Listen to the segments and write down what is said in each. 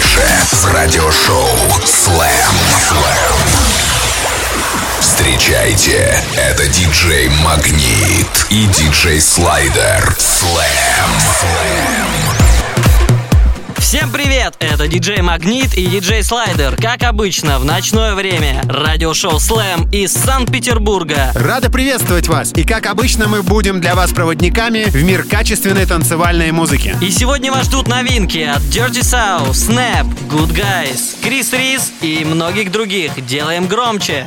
больше в радиошоу Slam. Встречайте, это диджей Магнит и диджей Слайдер. Slam. Всем привет! Это диджей Магнит и диджей Слайдер. Как обычно, в ночное время. Радиошоу Slam из Санкт-Петербурга. Рады приветствовать вас. И как обычно, мы будем для вас проводниками в мир качественной танцевальной музыки. И сегодня вас ждут новинки от Dirty South, Snap, Good Guys, Крис Рис и многих других. Делаем громче.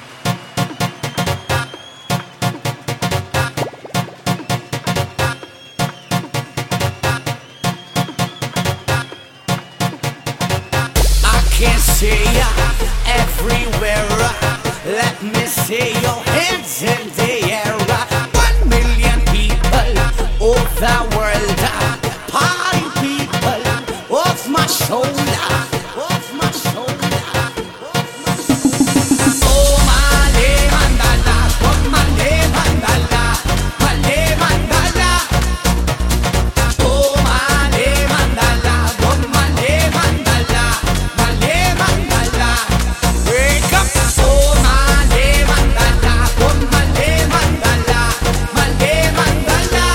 Everywhere, let me see your hands in the air. 1 million people of the world, party people off my shoulder, off my shoulder. Oh, male mandala, oh male mandala, male mandala. Oh, male mandala, oh male mandala, male mandala. Wake up, oh male mandala, oh male mandala, male mandala.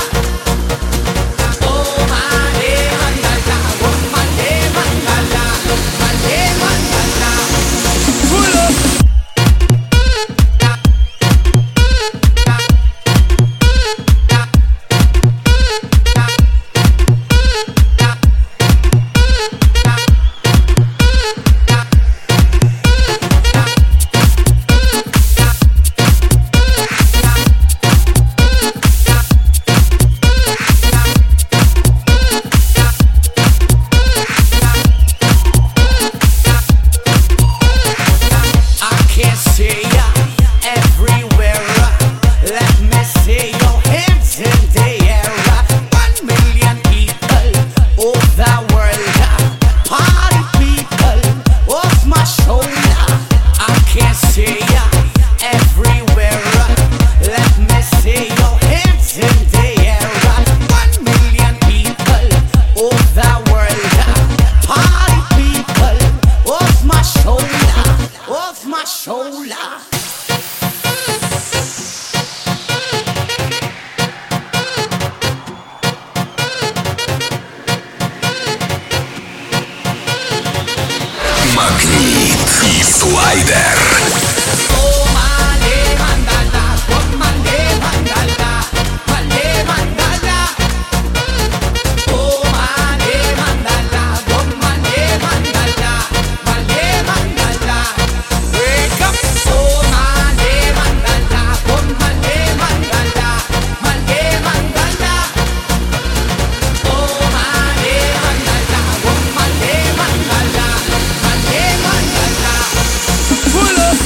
Oh male mandala, oh male mandala, male mandala. Pull up. I can see ya everywhere. Let me see your hands in the air. 1 million people of the world, party people off my shoulder. I can see ya everywhere. Let me see your hands in the air. 1 million people of the world, party people off my shoulder, off my shoulder. Магнит и Слайдер. Oh male mandala, oh male mandala, male mandala. Oh male mandala, oh male mandala, male mandala. Wake up, oh male mandala, oh male mandala, male mandala. Oh male mandala, oh male mandala, male mandala. Pull up.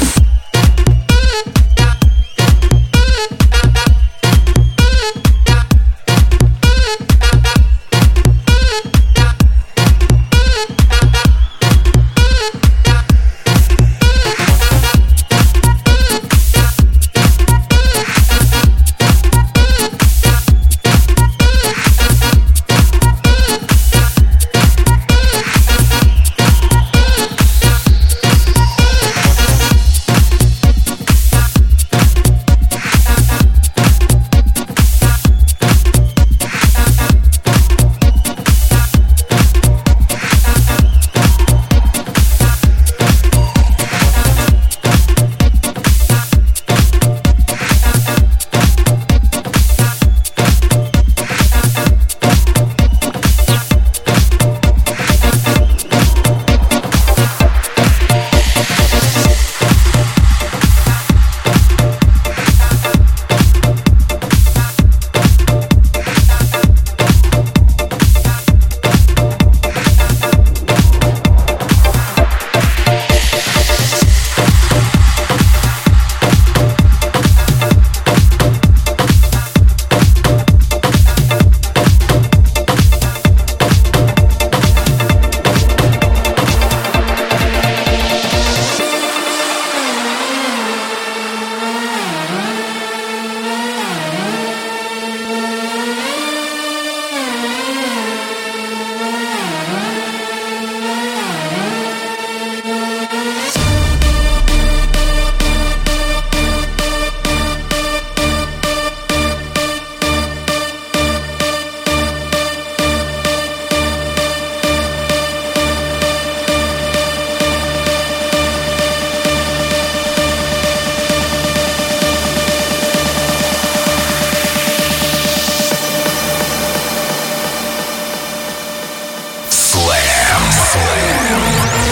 Slam.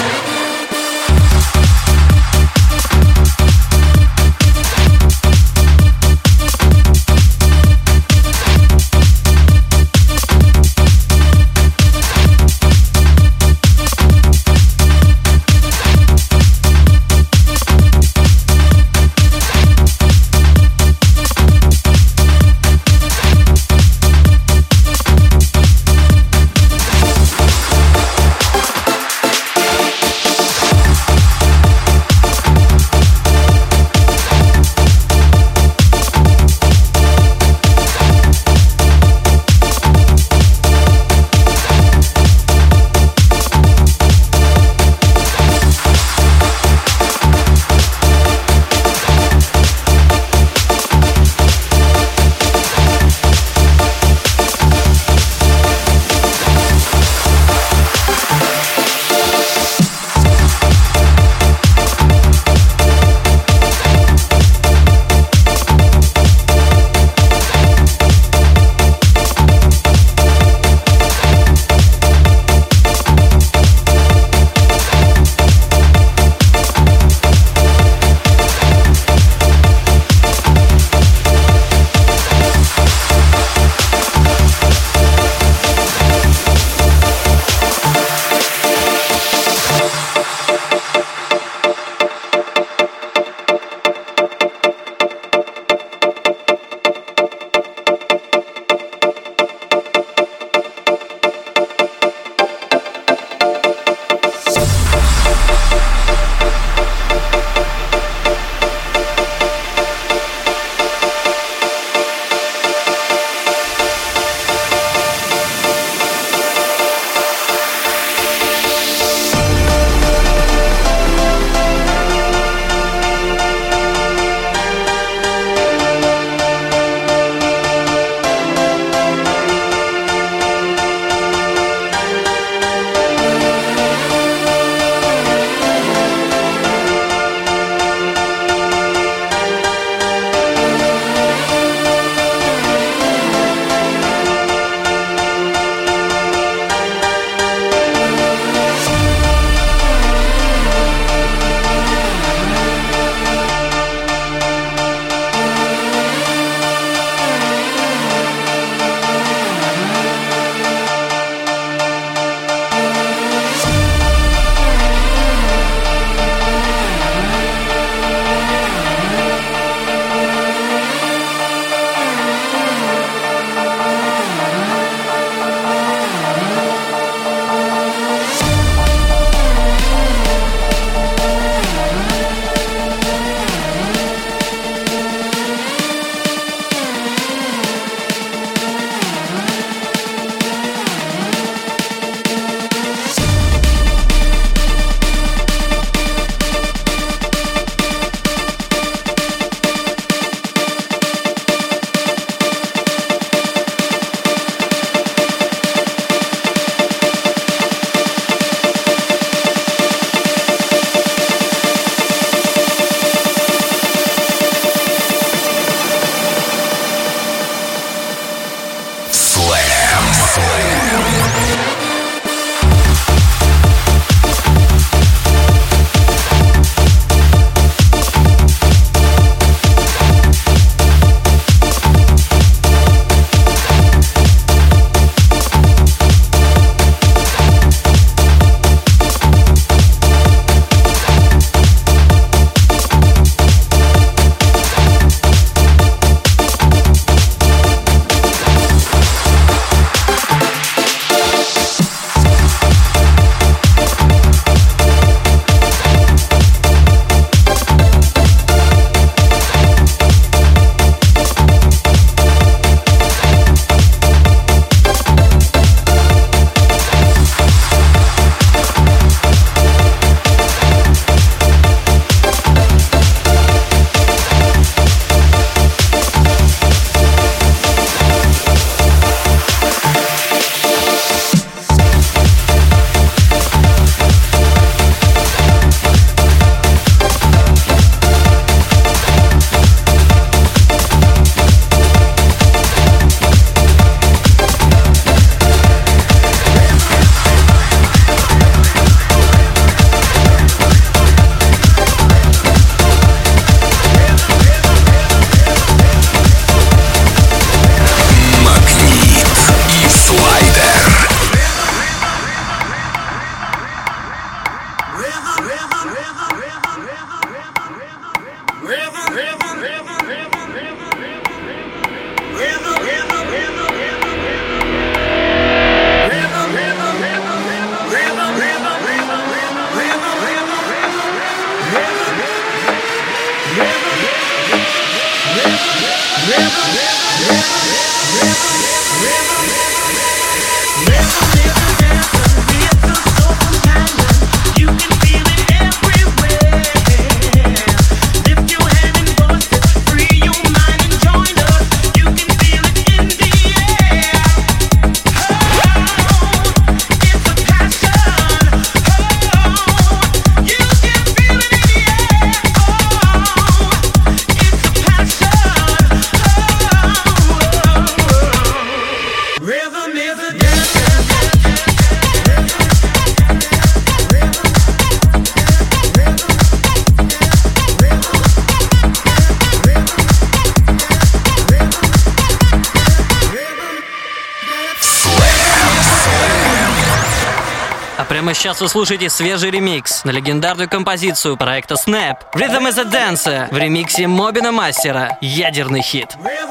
Прямо сейчас вы слушаете свежий ремикс на легендарную композицию проекта Snap Rhythm is a Dancer в ремиксе Мобина Мастера. Ядерный хит.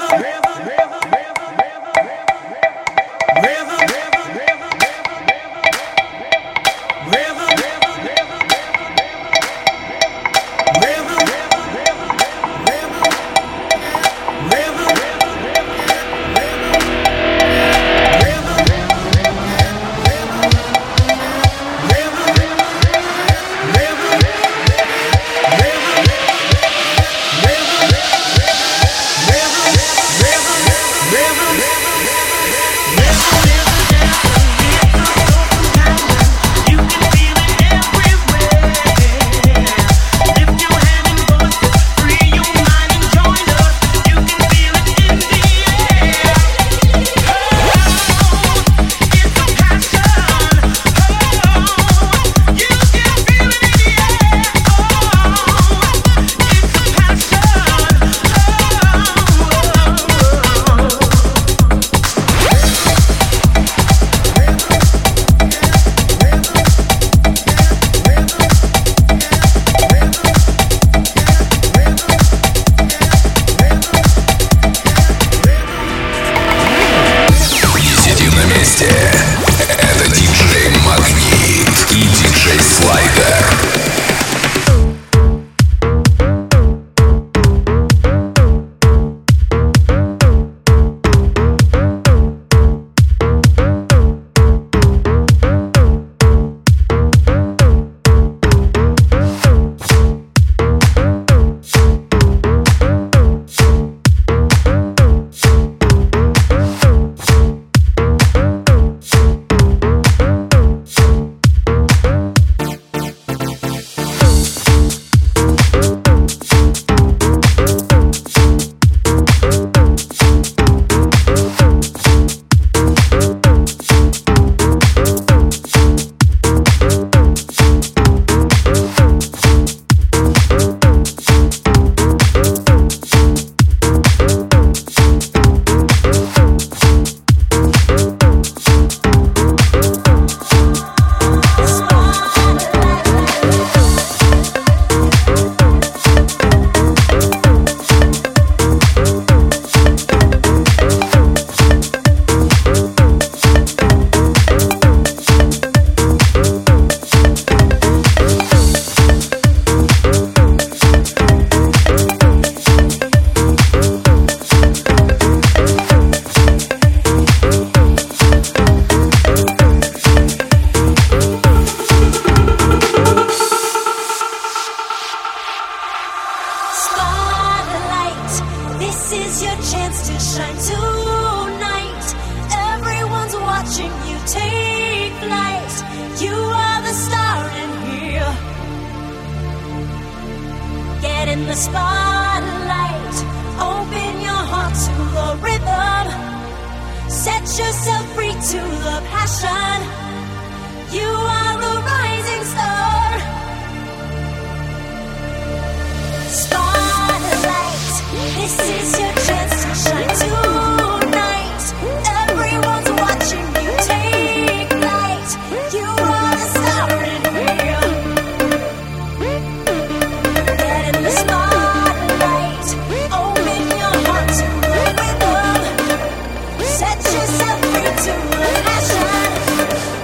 Это диджей Магнит и диджей Слайдер. In the spotlight, open your heart to the rhythm. Set yourself free to the passion. You are a rising star. Spotlight, this is your chance to shine tonight. Everyone's watching you take flight. You are the star in here. Get in the spotlight, open your heart to the rhythm. Set yourself free to the passion.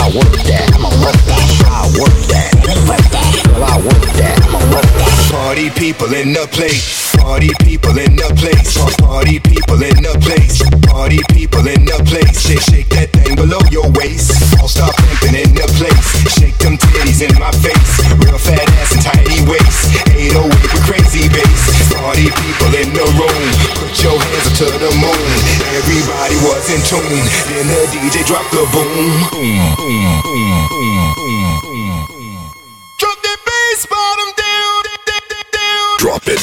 work that. I'ma work that. I work that. Work that. Girl, I work that. I'ma work that. Party people in the place. Party people in the place. Party people in the place. Party people in the place. Shake that thing below your waist. All stop pimping in the place. Shake them titties in my face. Real fat ass and tiny waist. 808 with crazy bass. Party people in the room. Put your hands up to the moon. Everybody was in tune. Then the DJ dropped the boom. Boom, boom, boom, boom, boom, boom. Drop that bass bottom down, down. Drop it.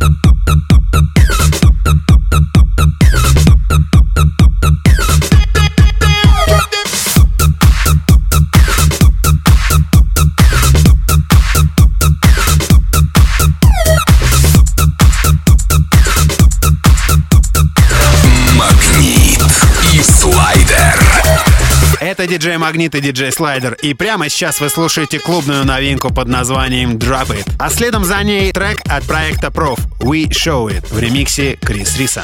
Это диджей Магнит и диджей Слайдер. И прямо сейчас вы слушаете клубную новинку под названием Drop It. А следом за ней трек от проекта Prof We Show It в ремиксе Крис Риса.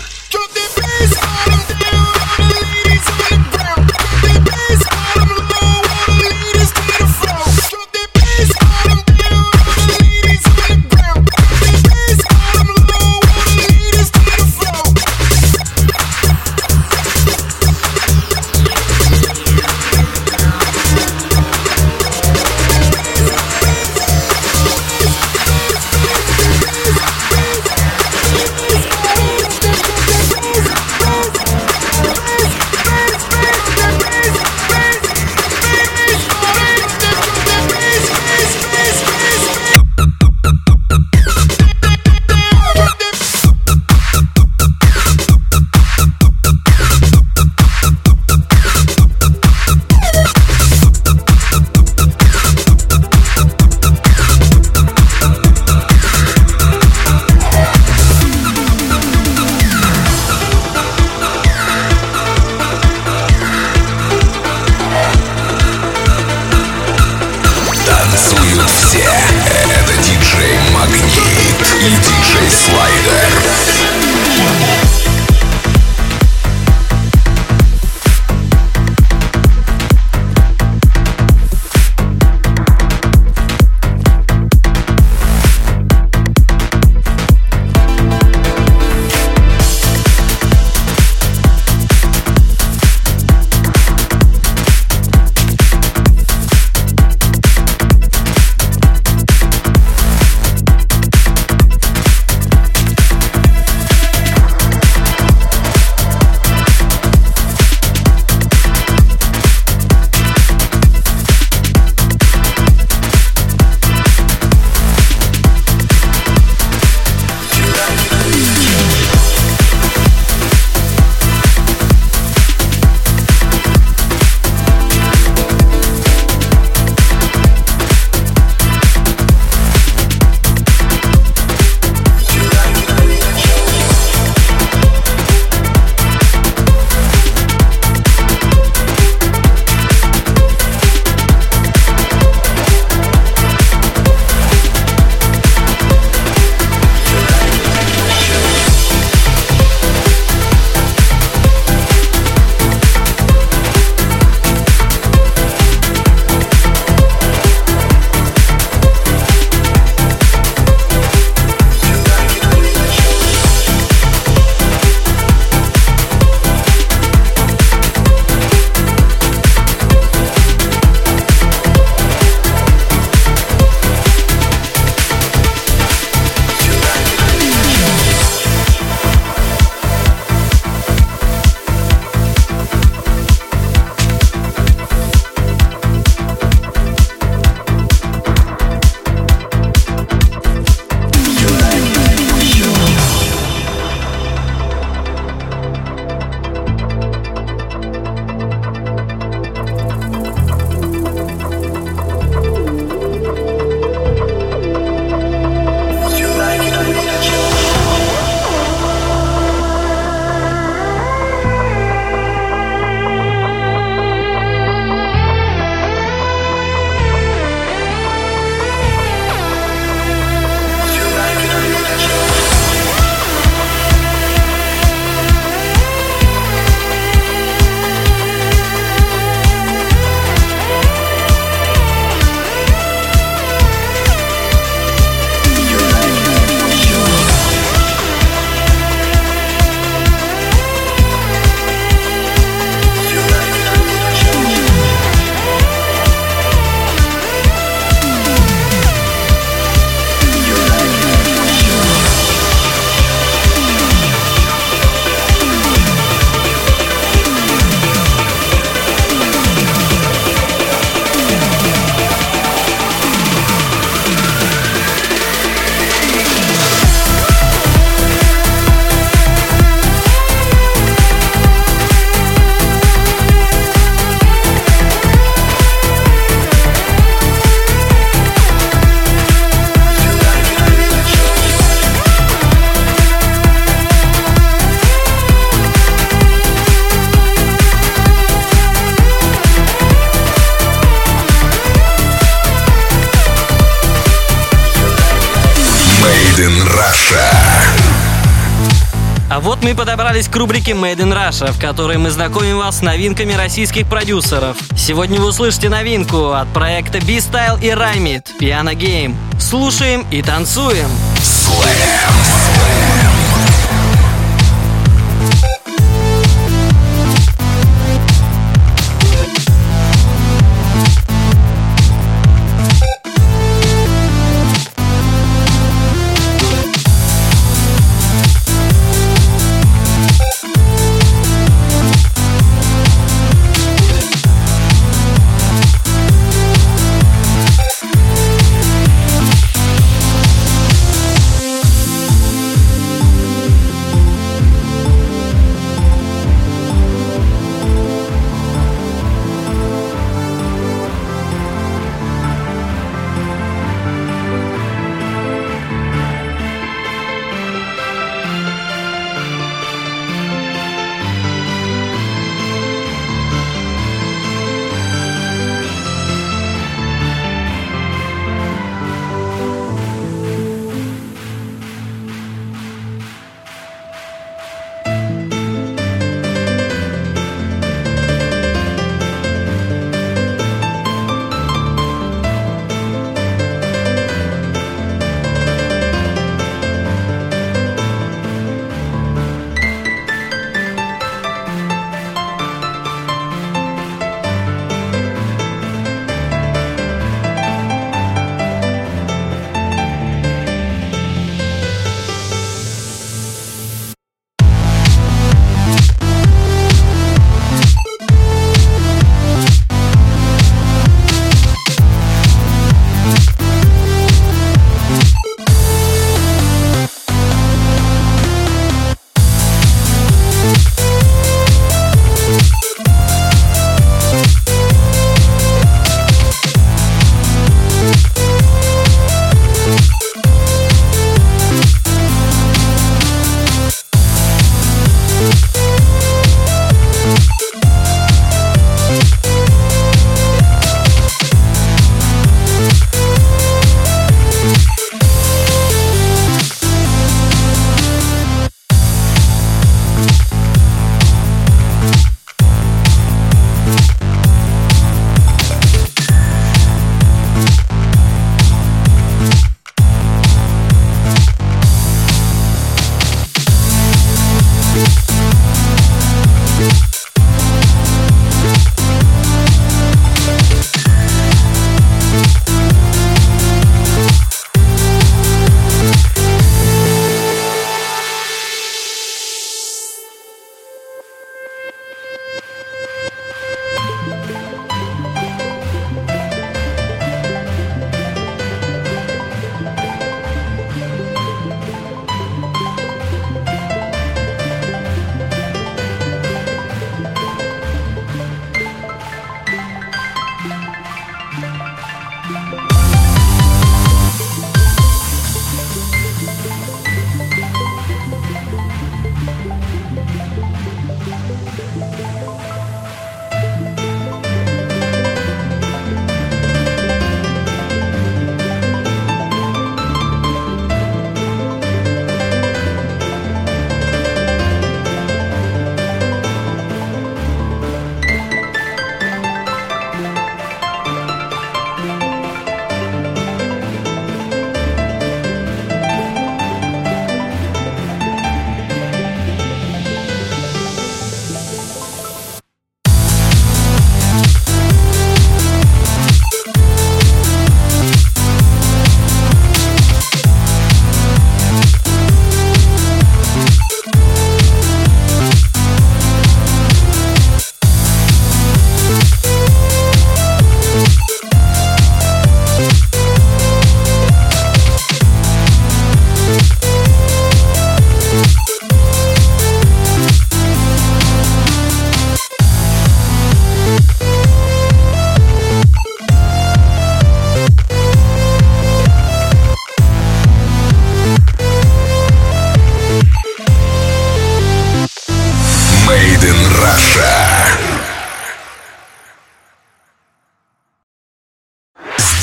А вот мы подобрались к рубрике Made in Russia, в которой мы знакомим вас с новинками российских продюсеров. Сегодня вы услышите новинку от проекта B-Style и Rymit Piano Game. Слушаем и танцуем.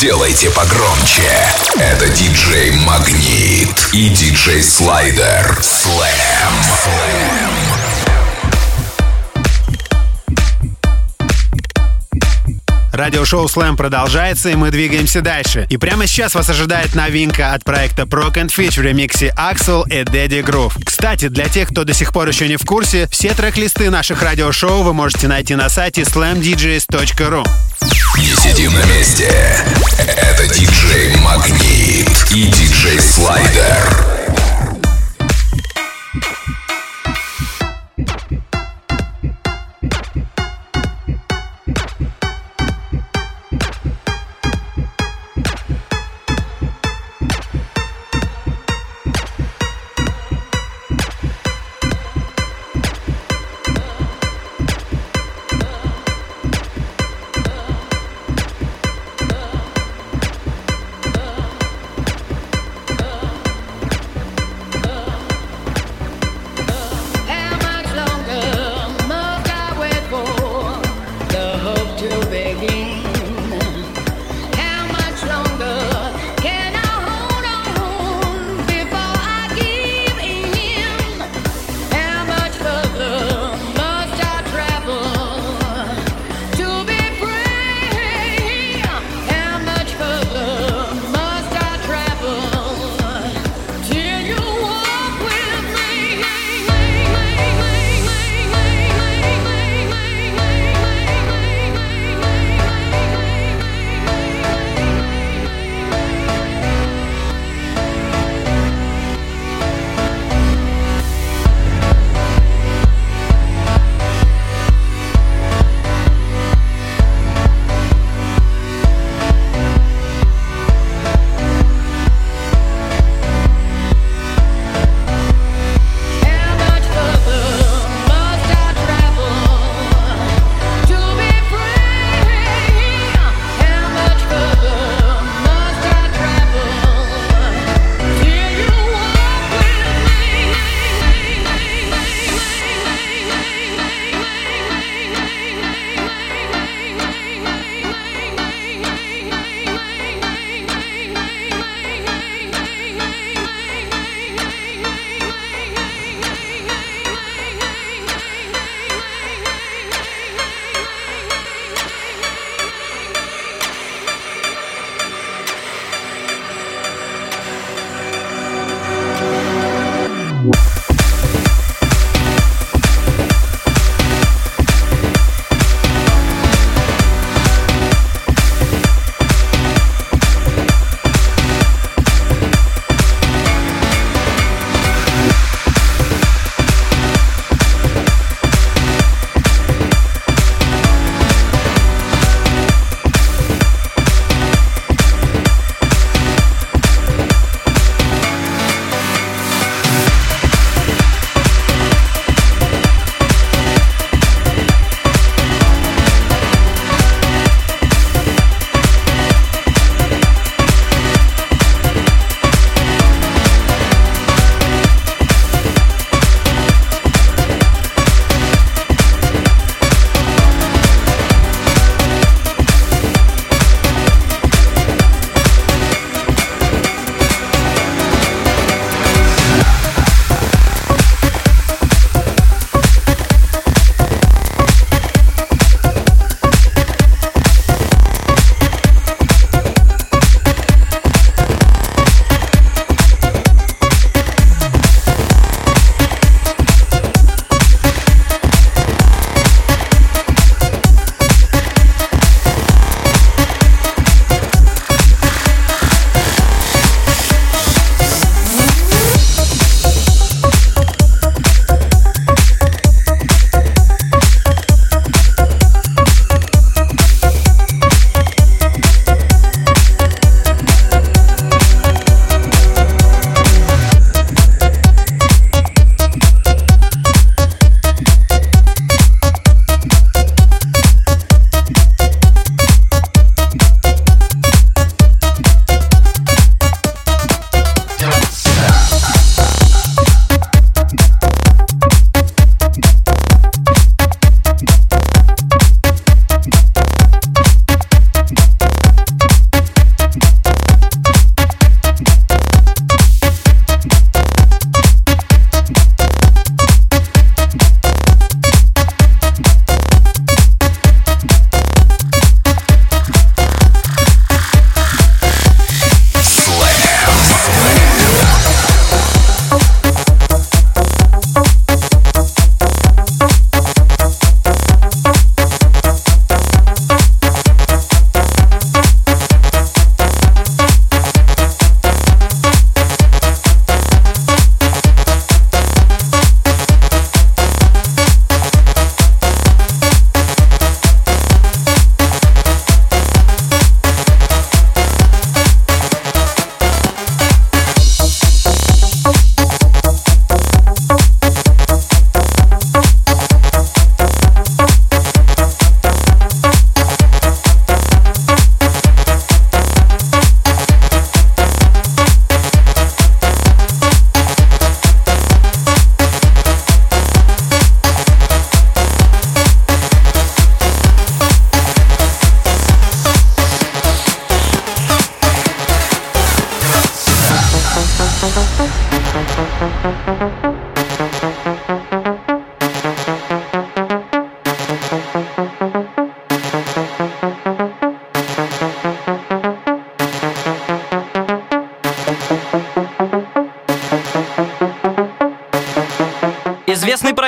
Сделайте погромче. Это диджей Магнит и диджей Слайдер. Слэм. Радиошоу Slam продолжается, и мы двигаемся дальше. И прямо сейчас вас ожидает новинка от проекта Prok and Fitch в ремиксе Axel и Daddy Groove. Кстати, для тех, кто до сих пор еще не в курсе, все трек-листы наших радиошоу вы можете найти на сайте slamdjs.ru. Не сидим на месте. Это диджей Магнит и диджей Слайдер.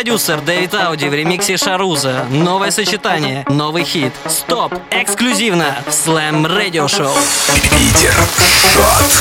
продюсер Дэвид Ауди в ремиксе Шаруза. Новое сочетание, новый хит. Стоп! Эксклюзивно в Slam Radio Show. Питер Шот.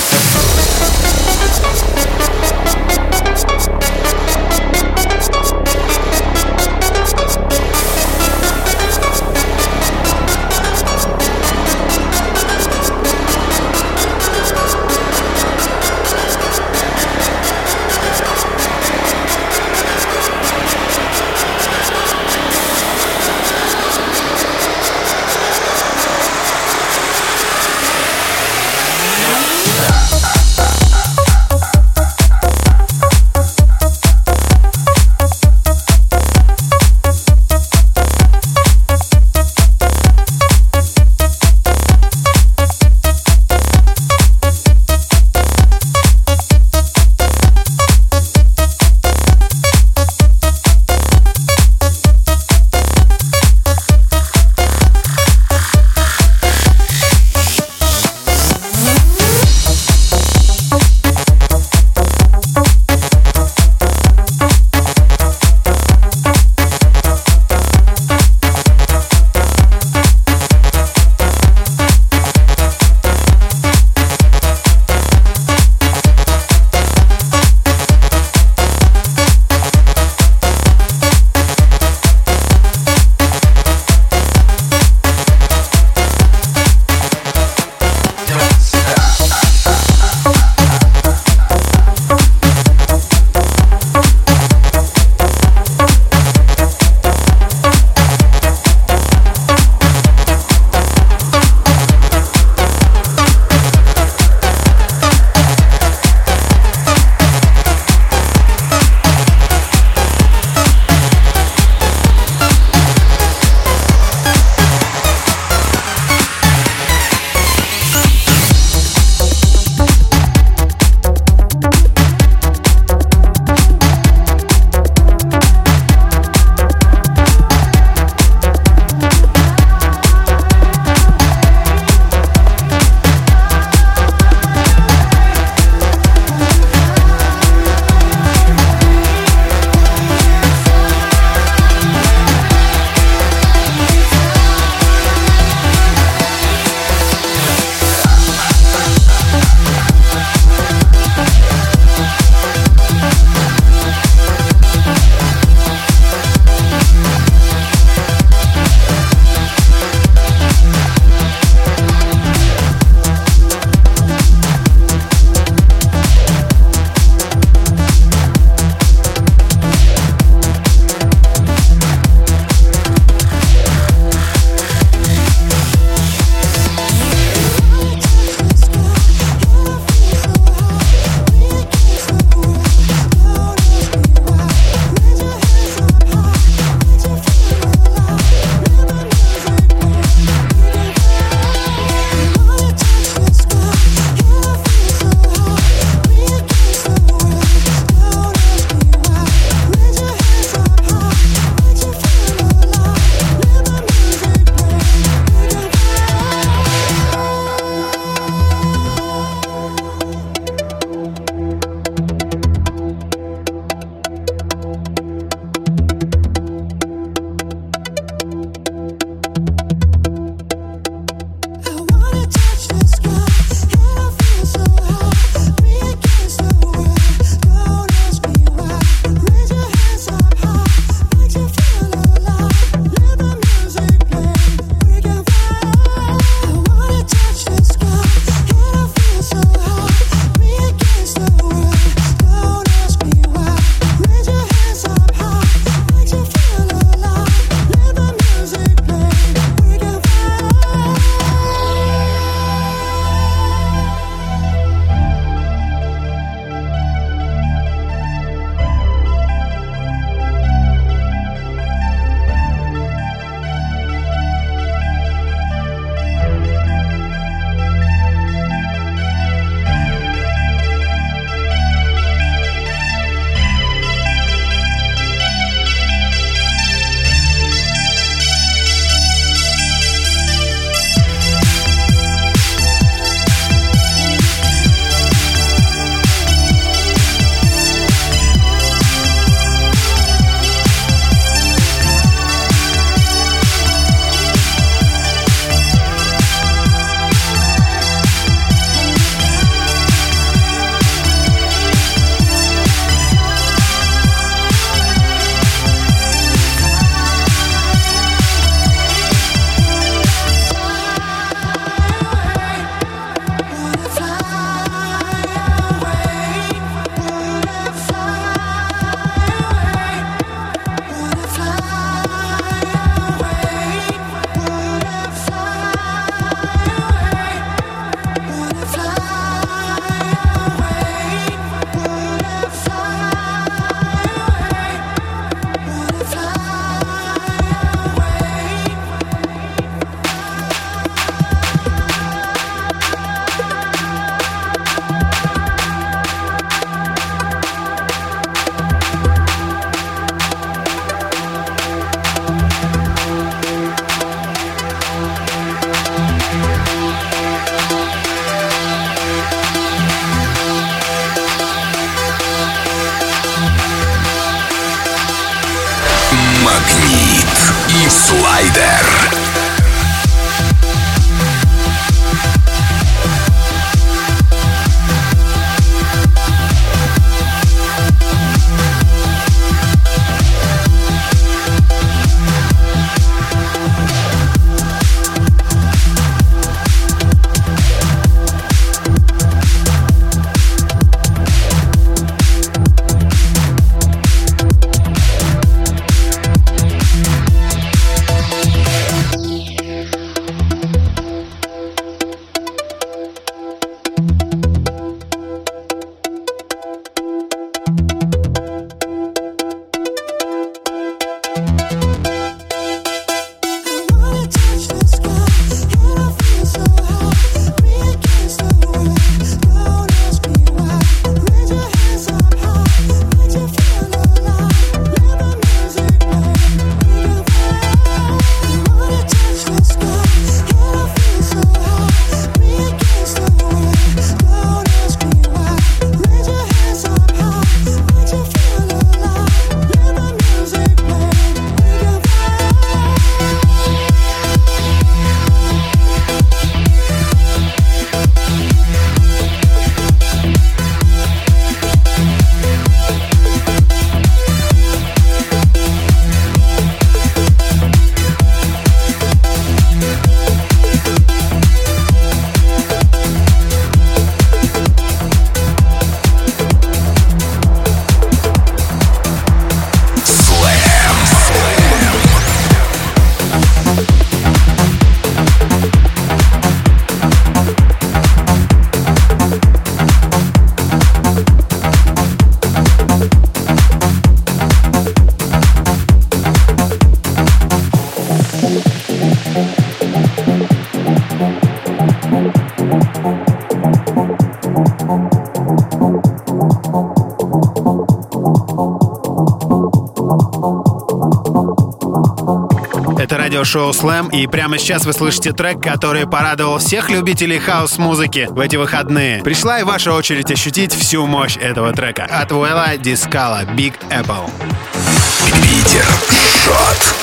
радиошоу Slam, и прямо сейчас вы слышите трек, который порадовал всех любителей хаус-музыки в эти выходные. Пришла и ваша очередь ощутить всю мощь этого трека. От Вуэла Ди Скала, Big Apple. Питер Шот.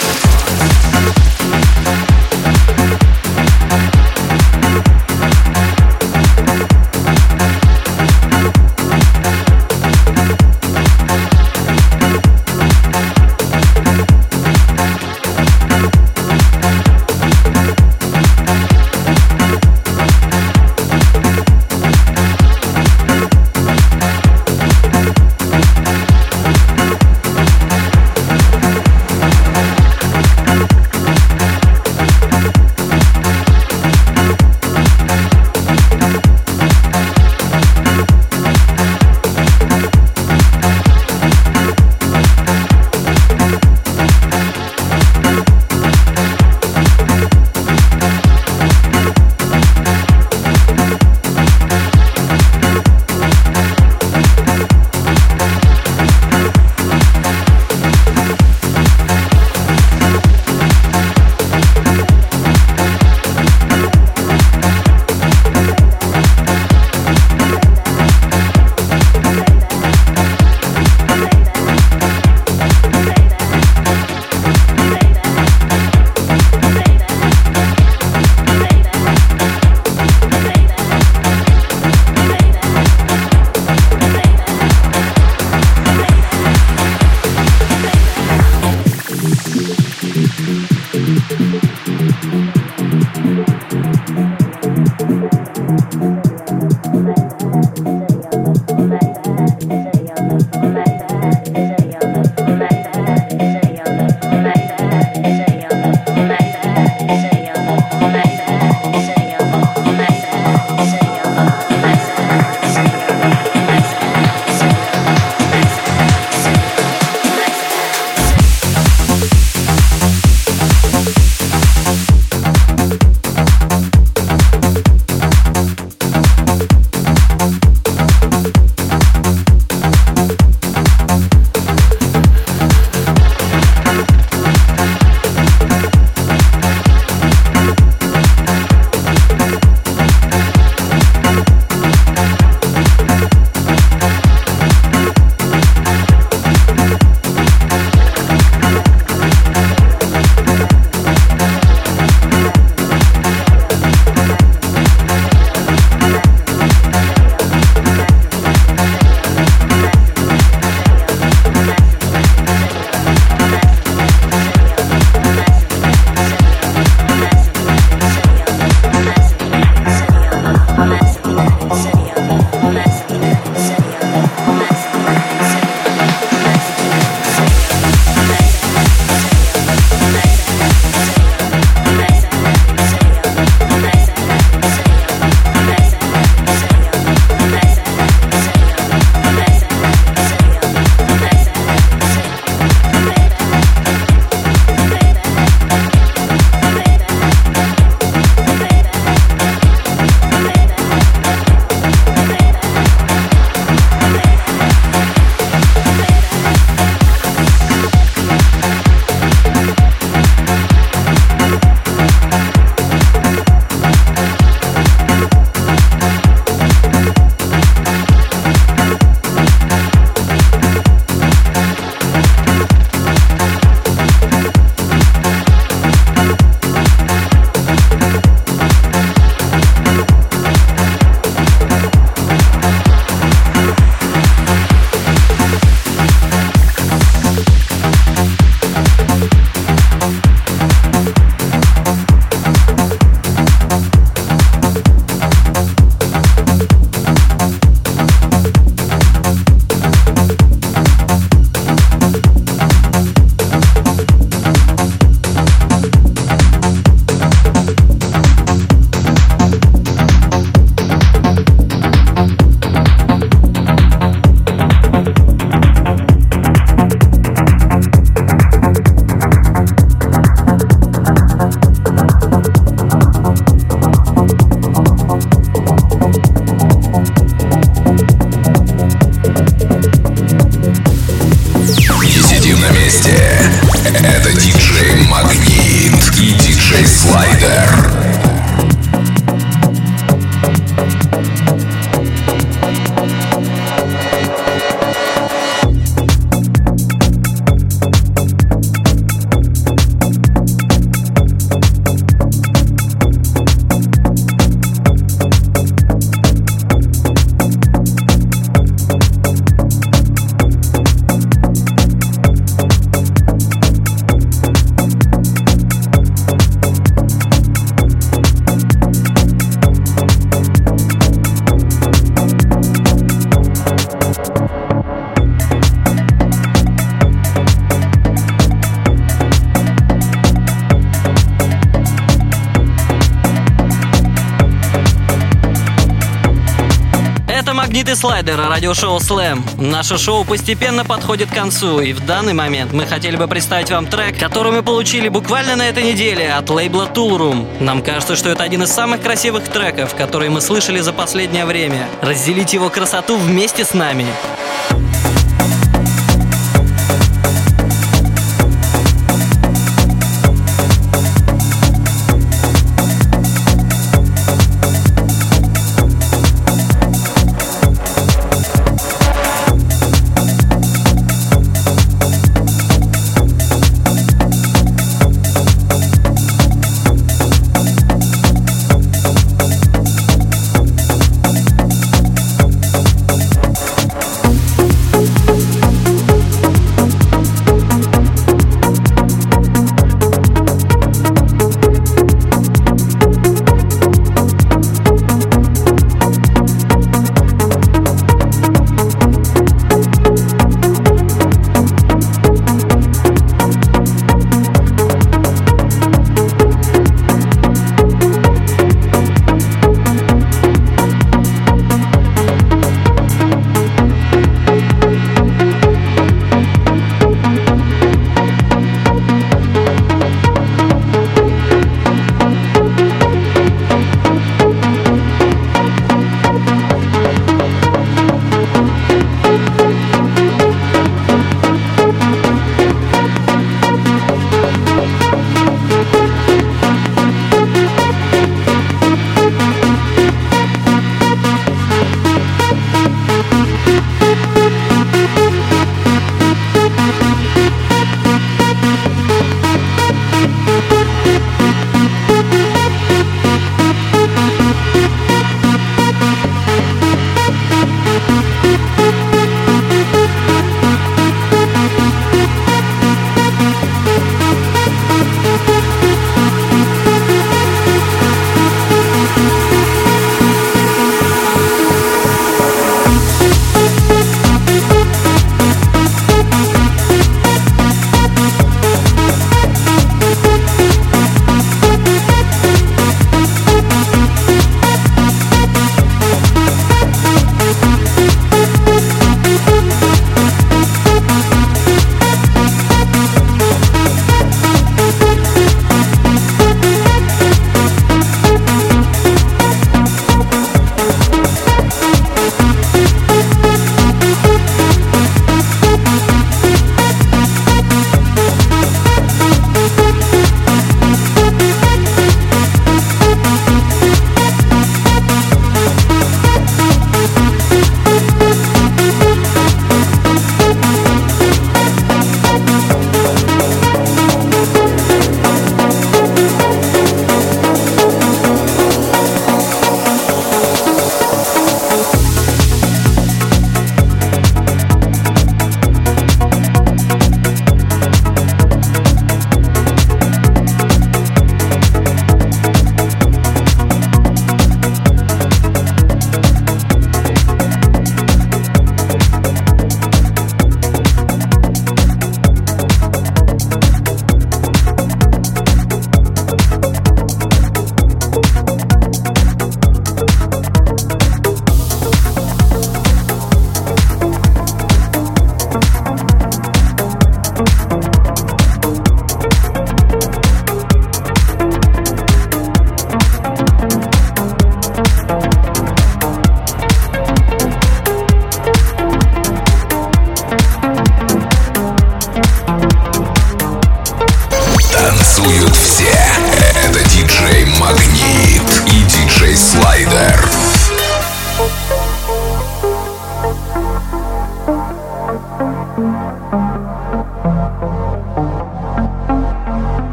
Это «Магнит и Слайдер», радиошоу Slam. Наше шоу постепенно подходит к концу, и в данный момент мы хотели бы представить вам трек, который мы получили буквально на этой неделе от лейбла Tool Room. Нам кажется, что это один из самых красивых треков, которые мы слышали за последнее время. Разделите его красоту вместе с нами.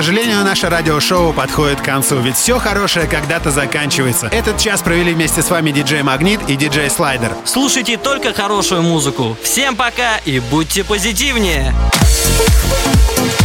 сожалению, наше радиошоу подходит к концу, ведь все хорошее когда-то заканчивается. Этот час провели вместе с вами диджей Магнит и диджей Слайдер. Слушайте только хорошую музыку. Всем пока и будьте позитивнее!